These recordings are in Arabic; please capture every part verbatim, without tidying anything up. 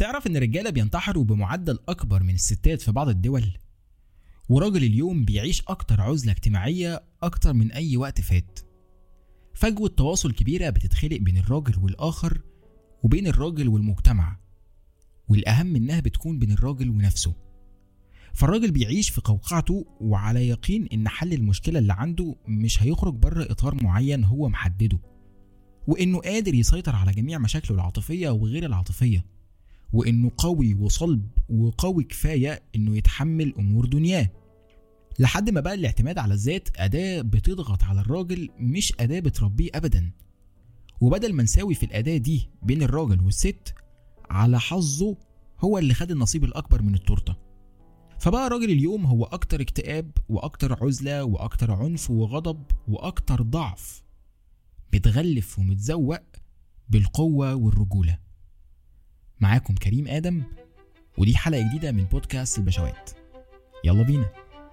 تعرف ان الرجالة بينتحروا بمعدل اكبر من الستات في بعض الدول؟ وراجل اليوم بيعيش اكتر عزلة اجتماعية اكتر من اي وقت فات. فجوة تواصل كبيرة بتتخلق بين الراجل والاخر وبين الراجل والمجتمع، والاهم انها بتكون بين الراجل ونفسه. فالراجل بيعيش في قوقعته وعلى يقين ان حل المشكلة اللي عنده مش هيخرج بره اطار معين هو محدده، وانه قادر يسيطر على جميع مشاكله العاطفية وغير العاطفية، وانه قوي وصلب وقوي كفاية انه يتحمل امور دنياه. لحد ما بقى الاعتماد على الذات اداة بتضغط على الراجل مش اداة بتربيه ابدا. وبدل ما نساوي في الاداة دي بين الراجل والست، على حظه هو اللي خد النصيب الاكبر من التورته. فبقى راجل اليوم هو اكتر اكتئاب واكتر عزلة واكتر عنف وغضب واكتر ضعف، متغلف ومتزوق بالقوة والرجولة. معاكم كريم آدم، ودي حلقة جديدة من بودكاست البشوات. يلا بينا.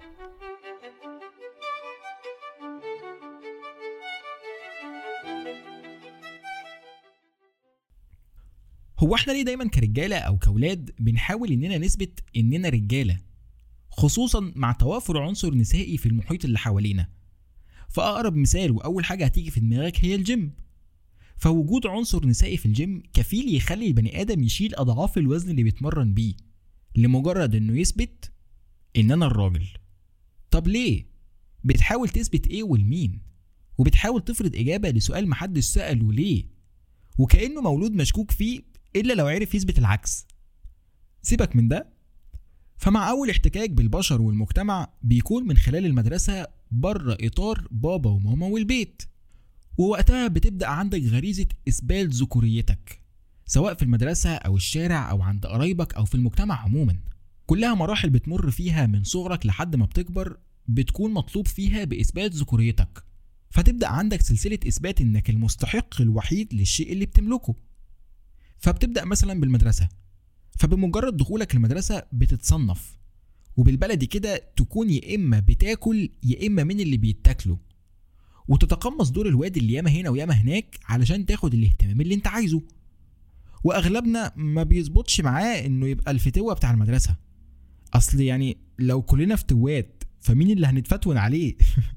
هو احنا ليه دايما كرجالة او كولاد بنحاول اننا نثبت اننا رجالة، خصوصا مع توافر عنصر نسائي في المحيط اللي حوالينا؟ فأقرب مثال وأول حاجة هتيجي في دماغك هي الجيم. فوجود عنصر نسائي في الجيم كفيل يخلي البني آدم يشيل أضعاف الوزن اللي بيتمرن بيه لمجرد إنه يثبت إن أنا الراجل. طب ليه؟ بتحاول تثبت إيه والمين؟ وبتحاول تفرض إجابة لسؤال محدش سأله ليه، وكأنه مولود مشكوك فيه إلا لو عرف يثبت العكس. سيبك من ده. فمع أول احتكاك بالبشر والمجتمع بيكون من خلال المدرسة بره إطار بابا وماما والبيت، ووقتها بتبدأ عندك غريزة إثبات ذكوريتك، سواء في المدرسة أو الشارع أو عند قرايبك أو في المجتمع عموما. كلها مراحل بتمر فيها من صغرك لحد ما بتكبر، بتكون مطلوب فيها بإثبات ذكوريتك. فتبدأ عندك سلسلة إثبات إنك المستحق الوحيد للشيء اللي بتملكه. فبتبدأ مثلا بالمدرسة، فبمجرد دخولك المدرسة بتتصنف، وبالبلدي كده تكون يا إما بتاكل يا إما من اللي بيتاكلوا، وتتقمص دور الواد اللي ياما هنا وياما هناك علشان تاخد الاهتمام اللي انت عايزه. واغلبنا ما بيظبطش معاه انه يبقى الفتوة بتاع المدرسة، اصل يعني لو كلنا فتوات فمين اللي هنتفتون عليه؟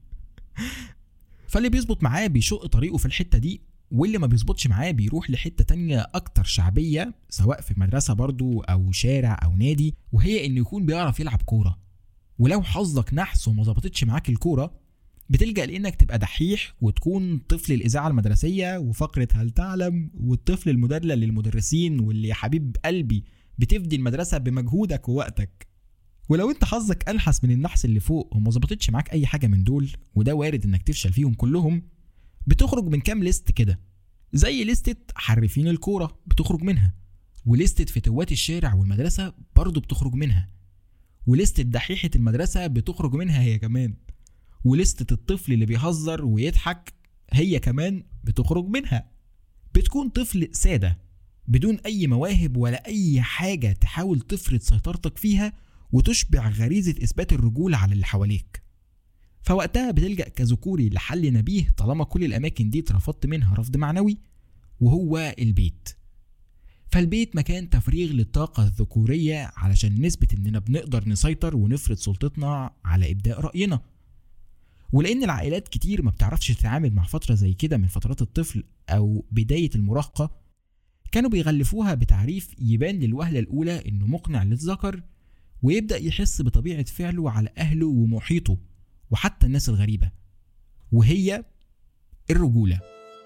فاللي بيظبط معاه بيشق طريقه في الحتة دي، واللي ما بيظبطش معاه بيروح لحتة تانية اكتر شعبية، سواء في مدرسة برضو او شارع او نادي، وهي انه يكون بيعرف يلعب كورة. ولو حظك نحس وما ظبطتش معاك الكورة، بتلجأ لانك تبقى دحيح وتكون طفل الاذاعة المدرسية وفقرة هل تعلم، والطفل المدلل للمدرسين واللي يا حبيب قلبي بتفدي المدرسة بمجهودك ووقتك. ولو انت حظك انحس من النحس اللي فوق وما ظبطتش معاك اي حاجة من دول، وده وارد انك تفشل فيهم كلهم، بتخرج من كام ليست كده، زي ليستة حرفين الكورة بتخرج منها، وليستة فتوات الشارع والمدرسة برضو بتخرج منها، وليستة دحيحة المدرسة بتخرج منها هي كمان، وليستة الطفل اللي بيهزر ويضحك هي كمان بتخرج منها. بتكون طفل سادة بدون أي مواهب ولا أي حاجة تحاول تفرض سيطرتك فيها وتشبع غريزة إثبات الرجولة على اللي حواليك. فوقتها بتلجأ كذكوري لحل نبيه طالما كل الأماكن دي اترفضت منها رفض معنوي، وهو البيت. فالبيت مكان تفريغ للطاقة الذكورية علشان نثبت إننا بنقدر نسيطر ونفرض سلطتنا على إبداء رأينا. ولأن العائلات كتير ما بتعرفش تتعامل مع فترة زي كده من فترات الطفل أو بداية المراهقة، كانوا بيغلفوها بتعريف يبان للوهلة الأولى إنه مقنع للذكر، ويبدأ يحس بطبيعة فعله على أهله ومحيطه وحتى الناس الغريبة، وهي الرجولة.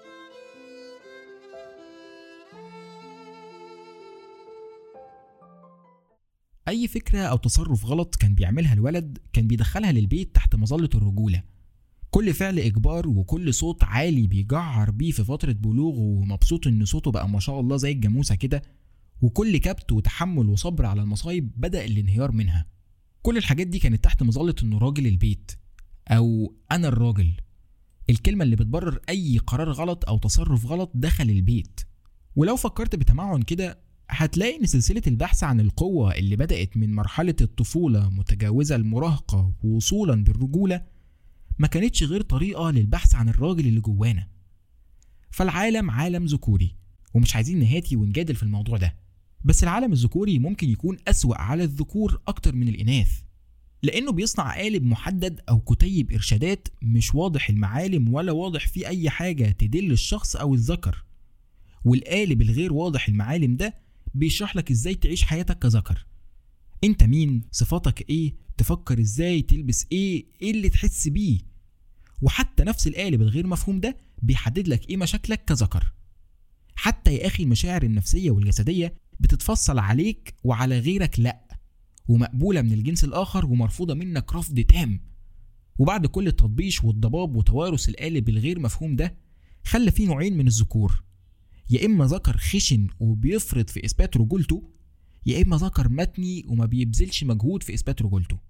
أي فكرة أو تصرف غلط كان بيعملها الولد كان بيدخلها للبيت تحت مظلة الرجولة. كل فعل إجبار وكل صوت عالي بيجعر بيه في فترة بلوغه ومبسوط إن صوته بقى ما شاء الله زي الجاموسة كده، وكل كبت وتحمل وصبر على المصايب بدأ الانهيار منها. كل الحاجات دي كانت تحت مظلة إنه راجل البيت، أو أنا الراجل، الكلمة اللي بتبرر أي قرار غلط أو تصرف غلط دخل البيت. ولو فكرت بتمعن كده هتلاقي إن سلسلة البحث عن القوة اللي بدأت من مرحلة الطفولة متجاوزة المراهقة ووصولا بالرجولة ما كانتش غير طريقة للبحث عن الراجل اللي جوانا. فالعالم عالم ذكوري، ومش عايزين نهاتي ونجادل في الموضوع ده، بس العالم الذكوري ممكن يكون أسوأ على الذكور أكتر من الإناث، لأنه بيصنع قالب محدد أو كتيب إرشادات مش واضح المعالم ولا واضح فيه أي حاجة تدل الشخص أو الذكر. والقالب الغير واضح المعالم ده بيشرح لك إزاي تعيش حياتك كذكر. أنت مين؟ صفاتك إيه؟ تفكر إزاي؟ تلبس إيه؟ إيه اللي تحس بيه؟ وحتى نفس القالب الغير مفهوم ده بيحدد لك إيه مشاكلك كذكر. حتى يا أخي المشاعر النفسية والجسدية بتتفصل عليك وعلى غيرك لأ، ومقبولة من الجنس الآخر ومرفوضة منك رفض تام. وبعد كل التطبيش والضباب وتوارث القالب الغير مفهوم ده، خلى فيه نوعين من الذكور: يا إما ذكر خشن وبيفرط في إثبات رجولته، يا إما ذكر متني وما بيبذلش مجهود في إثبات رجولته.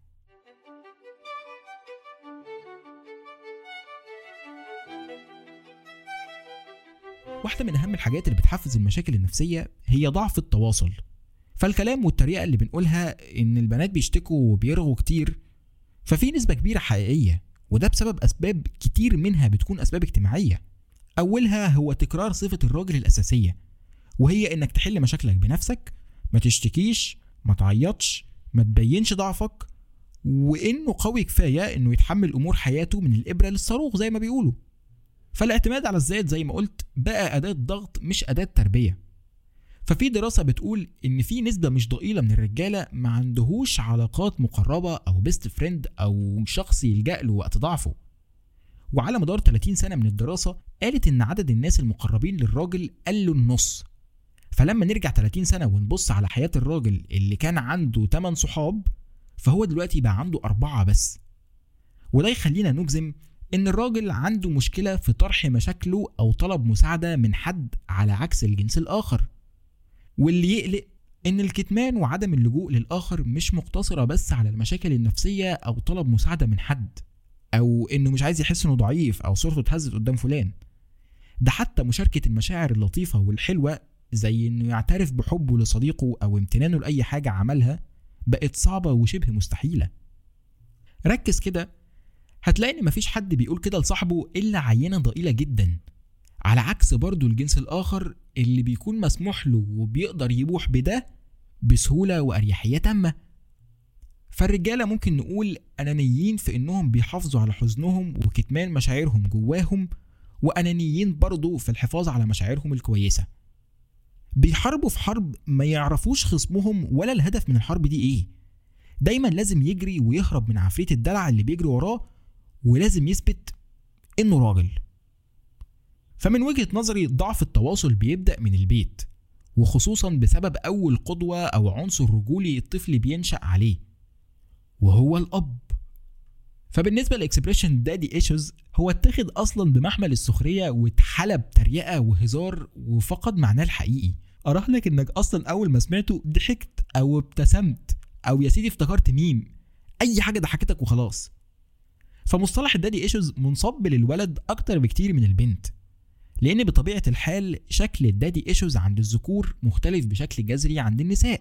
واحدة من أهم الحاجات اللي بتحفز المشاكل النفسية هي ضعف التواصل. فالكلام والطريقة اللي بنقولها إن البنات بيشتكوا وبيرغوا كتير، ففي نسبة كبيرة حقيقية، وده بسبب أسباب كتير منها بتكون أسباب اجتماعية. أولها هو تكرار صفة الراجل الأساسية، وهي إنك تحل مشاكلك بنفسك، ما تشتكيش، ما تعيطش، ما تبينش ضعفك، وإنه قوي كفاية إنه يتحمل أمور حياته من الإبرة للصاروخ زي ما بيقولوا. فالاعتماد على الذات زي ما قلت بقى أداة ضغط مش أداة تربية. ففي دراسة بتقول إن في نسبة مش ضئيلة من الرجالة ما عندهوش علاقات مقربة أو بيست فريند أو شخص يلجأ له وقت ضعفه. وعلى مدار ثلاثين سنة من الدراسة قالت إن عدد الناس المقربين للراجل قلوا النص. فلما نرجع ثلاثين سنة ونبص على حياة الراجل اللي كان عنده ثمانية صحاب، فهو دلوقتي بقى عنده أربعة بس. وده يخلينا نجزم إن الراجل عنده مشكلة في طرح مشاكله أو طلب مساعدة من حد على عكس الجنس الآخر. واللي يقلق إن الكتمان وعدم اللجوء للآخر مش مقتصرة بس على المشاكل النفسية أو طلب مساعدة من حد، أو إنه مش عايز يحس إنه ضعيف أو صورته اتهزت قدام فلان. ده حتى مشاركة المشاعر اللطيفة والحلوة زي إنه يعترف بحبه لصديقه أو امتنانه لأي حاجة عملها بقت صعبة وشبه مستحيلة. ركز كده هتلاقي إن مفيش حد بيقول كده لصاحبه إلا عينة ضئيلة جدا، على عكس برضو الجنس الآخر اللي بيكون مسموح له وبيقدر يبوح بده بسهولة وأريحية تامة. فالرجالة ممكن نقول أنانيين في إنهم بيحافظوا على حزنهم وكتمان مشاعرهم جواهم، وأنانيين برضو في الحفاظ على مشاعرهم الكويسة. بيحاربوا في حرب ما يعرفوش خصمهم ولا الهدف من الحرب دي إيه. دايما لازم يجري ويهرب من عفريت الدلع اللي بيجري وراه، ولازم يثبت إنه راجل. فمن وجهة نظري ضعف التواصل بيبدأ من البيت، وخصوصا بسبب أول قدوة أو عنصر رجولي الطفل بينشأ عليه، وهو الأب. فبالنسبة لإكسبريشن دادي إيشوز، هو اتخذ أصلا بمحمل السخرية واتحلب تريقة وهزار وفقد معناه الحقيقي. أراح لك إنك أصلا أول ما سمعته ضحكت أو ابتسمت أو يا سيدي افتكرت ميم، أي حاجة ضحكتك وخلاص. فمصطلح الدادي إيشوز منصب للولد أكتر بكتير من البنت، لأن بطبيعة الحال شكل الدادي إيشوز عند الذكور مختلف بشكل جذري عند النساء.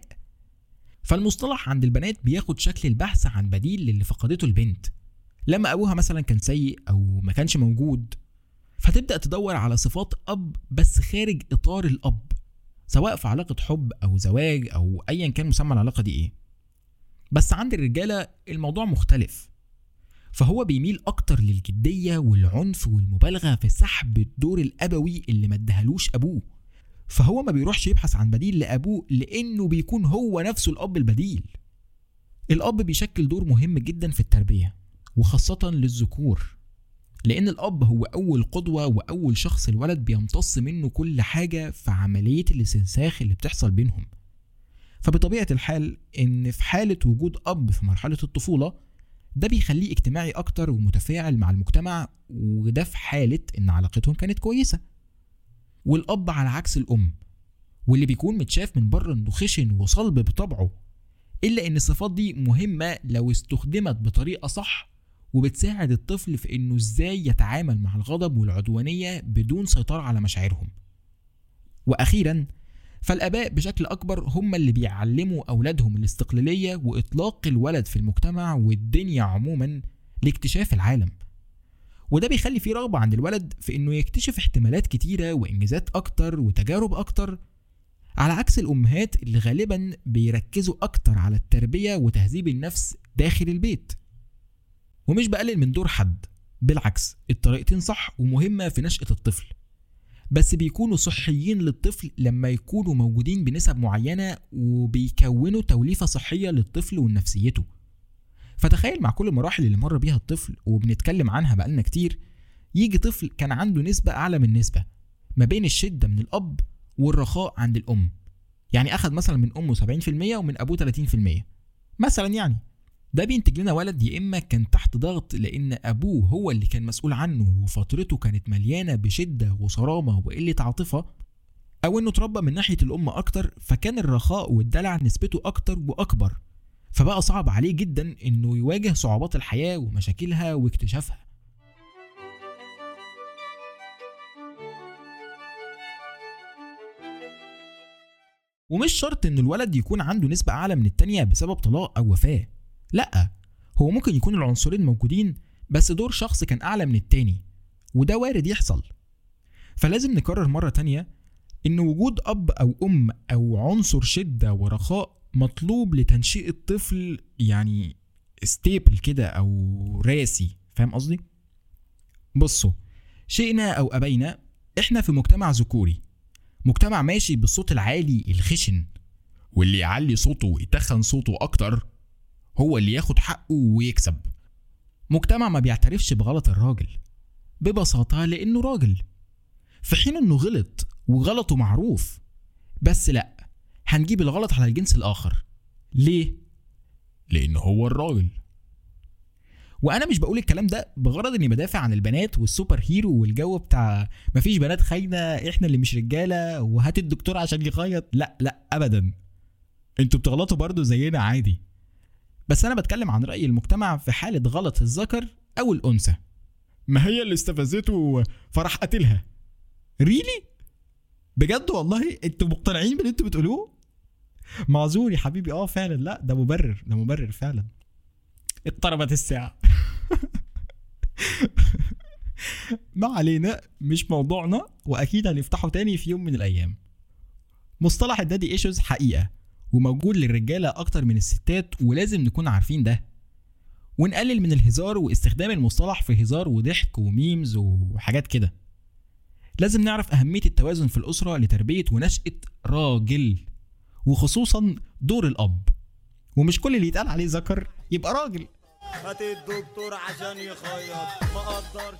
فالمصطلح عند البنات بياخد شكل البحث عن بديل للي فقدته البنت لما أبوها مثلا كان سيء أو ما كانش موجود، فتبدأ تدور على صفات أب بس خارج إطار الأب، سواء في علاقة حب أو زواج أو أيا كان مسمى العلاقة دي إيه. بس عند الرجالة الموضوع مختلف، فهو بيميل أكتر للجدية والعنف والمبالغة في سحب الدور الأبوي اللي ما ادهالوش أبوه. فهو ما بيروحش يبحث عن بديل لأبوه لأنه بيكون هو نفسه الأب البديل. الأب بيشكل دور مهم جدا في التربية وخاصة للذكور، لأن الأب هو أول قدوة وأول شخص الولد بيمتص منه كل حاجة في عملية الاستنساخ اللي بتحصل بينهم. فبطبيعة الحال إن في حالة وجود أب في مرحلة الطفولة، ده بيخليه اجتماعي أكتر ومتفاعل مع المجتمع، وده في حالة إن علاقتهم كانت كويسة. والأب على عكس الأم، واللي بيكون متشاف من بره إنه خشن وصلب بطبعه، إلا إن الصفات دي مهمة لو استخدمت بطريقة صح، وبتساعد الطفل في إنه إزاي يتعامل مع الغضب والعدوانية بدون سيطرة على مشاعرهم. وأخيرا فالآباء بشكل أكبر هم اللي بيعلموا أولادهم الاستقلالية وإطلاق الولد في المجتمع والدنيا عموما لاكتشاف العالم. وده بيخلي فيه رغبة عند الولد في إنه يكتشف احتمالات كتيرة وإنجازات أكتر وتجارب أكتر، على عكس الأمهات اللي غالبا بيركزوا أكتر على التربية وتهذيب النفس داخل البيت. ومش بقلل من دور حد، بالعكس الطريقتين صح ومهمة في نشأة الطفل، بس بيكونوا صحيين للطفل لما يكونوا موجودين بنسب معينة وبيكونوا توليفة صحية للطفل ونفسيته. فتخيل مع كل المراحل اللي مر بيها الطفل وبنتكلم عنها بقالنا كتير، يجي طفل كان عنده نسبة أعلى من نسبة ما بين الشدة من الأب والرخاء عند الأم. يعني أخذ مثلا من أمه سبعين في المية ومن أبوه ثلاثين في المية مثلا. يعني ده بينتج لنا ولد يا إما كان تحت ضغط لأن أبوه هو اللي كان مسؤول عنه وفترته كانت مليانة بشدة وصرامة وقلة عاطفة، أو إنه اتربى من ناحية الأم أكتر فكان الرخاء والدلع نسبته أكتر وأكبر، فبقى صعب عليه جدا إنه يواجه صعوبات الحياة ومشاكلها واكتشافها. ومش شرط إن الولد يكون عنده نسبة أعلى من التانية بسبب طلاق أو وفاة، لأ، هو ممكن يكون العنصرين موجودين بس دور شخص كان أعلى من التاني، وده وارد يحصل. فلازم نكرر مرة تانية إن وجود أب أو أم أو عنصر شدة ورخاء مطلوب لتنشئة الطفل، يعني ستيبل كده أو راسي. فاهم قصدي؟ بصوا، شئنا أو أبينا إحنا في مجتمع ذكوري، مجتمع ماشي بالصوت العالي الخشن، واللي يعلي صوته ويتخن صوته أكتر هو اللي ياخد حقه ويكسب. مجتمع ما بيعترفش بغلط الراجل ببساطة لأنه راجل، في حين أنه غلط وغلطه معروف، بس لأ، هنجيب الغلط على الجنس الآخر. ليه؟ لأنه هو الراجل. وأنا مش بقول الكلام ده بغرض إني بدافع عن البنات والسوبر هيرو والجو بتاع مفيش بنات خاينة، إحنا اللي مش رجالة وهات الدكتور عشان يخيط. لأ لأ أبدا، انتوا بتغلطوا برضو زينا عادي. بس أنا بتكلم عن رأي المجتمع في حالة غلط الذكر أو الأنثى. ما هي اللي استفزته فرح قتلها. ريلي؟ بجد والله انتوا مقتنعين باللي انتوا بتقولوه؟ معذور يا حبيبي، اه فعلا، لا ده مبرر، ده مبرر فعلا. اضطربت الساعة. ما علينا، مش موضوعنا، واكيد هنفتحه تاني في يوم من الايام. مصطلح الدادي ايشوز حقيقة وموجود للرجالة اكتر من الستات، ولازم نكون عارفين ده، ونقلل من الهزار واستخدام المصطلح في هزار وضحك وميمز وحاجات كده. لازم نعرف اهمية التوازن في الاسرة لتربية ونشأة راجل، وخصوصا دور الاب. ومش كل اللي يتقال عليه ذكر يبقى راجل. هات الدكتور عشان يخيط، ما قدرش.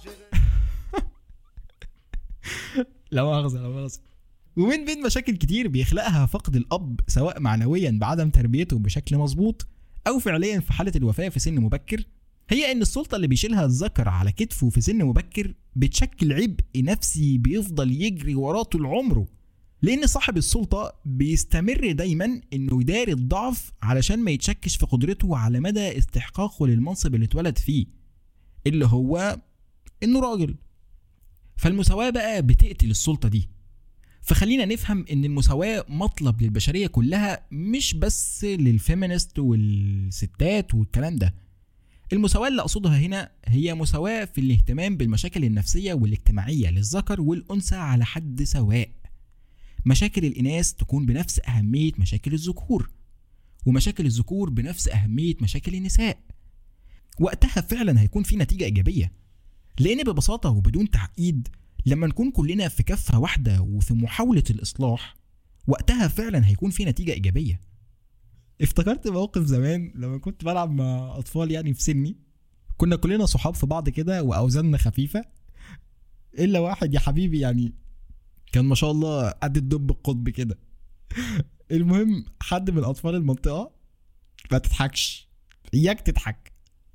لا مؤاخذة لا مؤاخذة. ومن بين مشاكل كتير بيخلقها فقد الاب، سواء معنويا بعدم تربيته بشكل مظبوط او فعليا في حالة الوفاة في سن مبكر، هي ان السلطة اللي بيشيلها الذكر على كتفه في سن مبكر بتشكل عبء نفسي بيفضل يجري وراه طول عمره، لان صاحب السلطة بيستمر دايما انه يداري الضعف علشان ما يتشكش في قدرته على مدى استحقاقه للمنصب اللي اتولد فيه، اللي هو انه راجل. فالمساواة بقى بتقتل السلطة دي. فخلينا نفهم ان المساواة مطلب للبشرية كلها، مش بس للفيمينست والستات والكلام ده. المساواة اللي اقصدها هنا هي مساواة في الاهتمام بالمشاكل النفسية والاجتماعية للذكر والانثى على حد سواء. مشاكل الاناث تكون بنفس اهمية مشاكل الذكور، ومشاكل الذكور بنفس اهمية مشاكل النساء. وقتها فعلا هيكون في نتيجة ايجابية، لان ببساطة وبدون تعقيد لما نكون كلنا في كفة واحدة وفي محاولة الاصلاح، وقتها فعلا هيكون في نتيجة ايجابية. افتكرت موقف زمان لما كنت بلعب مع اطفال يعني في سني، كنا كلنا صحاب في بعض كده واوزاننا خفيفة، الا واحد يا حبيبي يعني كان ما شاء الله قد الدب القطب كده. المهم حد من اطفال المنطقة، ما تضحكش اياك تضحك.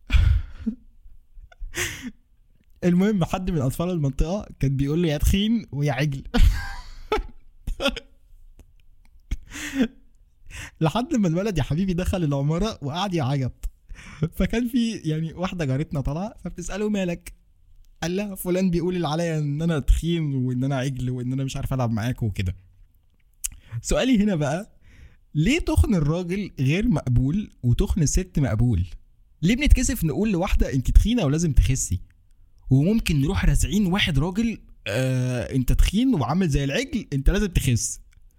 المهم حد من اطفال المنطقة كان بيقول له يا تخين ويا عجل. لحد ما الولد يا حبيبي دخل العمارة وقعد يعيط. فكان في يعني واحدة جارتنا طالعة فبتسأله مالك، قال لها فلان بيقول عليا ان انا تخين وان انا عجل وان انا مش عارف العب معاك وكده. سؤالي هنا بقى، ليه تخن الراجل غير مقبول وتخن الست مقبول؟ ليه بنتكسف نقول لواحدة انت تخينة ولازم تخسي، وممكن نروح رازعين واحد راجل آه انت تخين وعامل زي العجل انت لازم تخس؟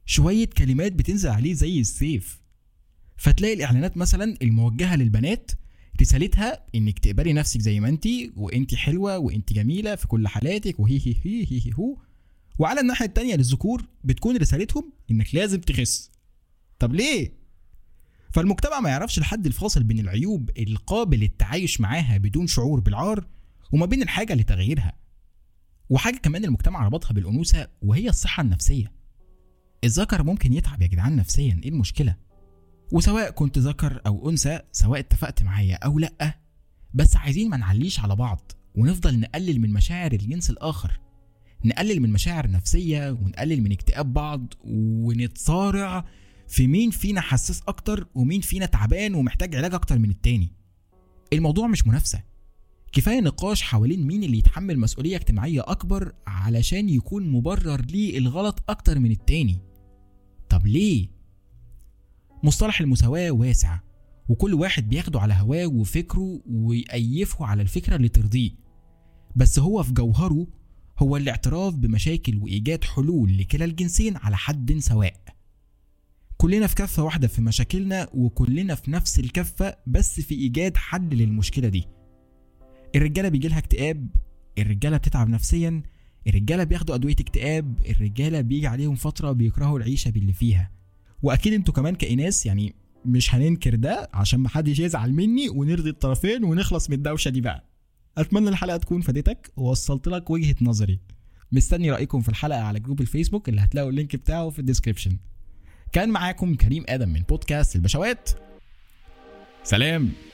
شوية كلمات بتنزل عليه زي السيف. فتلاقي الاعلانات مثلا الموجهة للبنات رسالتها انك تقبلي نفسك زي ما انتي، وانتي حلوة وانتي جميلة في كل حالاتك وهي هي هي هي هي هو. وعلى الناحية التانية للذكور بتكون رسالتهم انك لازم تخس. طب ليه؟ فالمجتمع ما يعرفش الحد الفاصل بين العيوب القابل للتعايش معاها بدون شعور بالعار وما بين الحاجة لتغييرها. وحاجة كمان المجتمع ربطها بالأنوثة وهي الصحة النفسية. الذكر ممكن يتعب يا جدعان نفسيا، ايه المشكلة؟ وسواء كنت ذكر او انثى، سواء اتفقت معايا او لا، بس عايزين ما نعليش على بعض ونفضل نقلل من مشاعر الجنس الاخر، نقلل من مشاعر نفسية ونقلل من اكتئاب بعض، ونتصارع في مين فينا حساس اكتر ومين فينا تعبان ومحتاج علاج اكتر من التاني. الموضوع مش منافسة، كفاية نقاش حوالين مين اللي يتحمل مسؤولية اجتماعية اكبر علشان يكون مبرر ليه الغلط اكتر من التاني. طب ليه؟ مصطلح المساواة واسع، وكل واحد بياخده على هواه وفكره ويأيفه على الفكرة اللي ترضيه، بس هو في جوهره هو الاعتراف بمشاكل وإيجاد حلول لكلا الجنسين على حد سواء. كلنا في كفة واحدة في مشاكلنا، وكلنا في نفس الكفة بس في إيجاد حل للمشكلة دي. الرجالة بيجيلها اكتئاب، الرجالة بتتعب نفسيا، الرجالة بياخدوا أدوية اكتئاب، الرجالة بيجي عليهم فترة بيكرهوا العيشة باللي فيها. واكيد انتوا كمان كإناس يعني مش هننكر ده عشان محدش يزعل مني، ونرضي الطرفين ونخلص من الدوشة دي بقى. اتمنى الحلقة تكون فادتك ووصلت لك وجهة نظري. مستني رأيكم في الحلقة على جروب الفيسبوك اللي هتلاقوا اللينك بتاعه في الديسكريبشن. كان معاكم كريم آدم من بودكاست البشوات. سلام.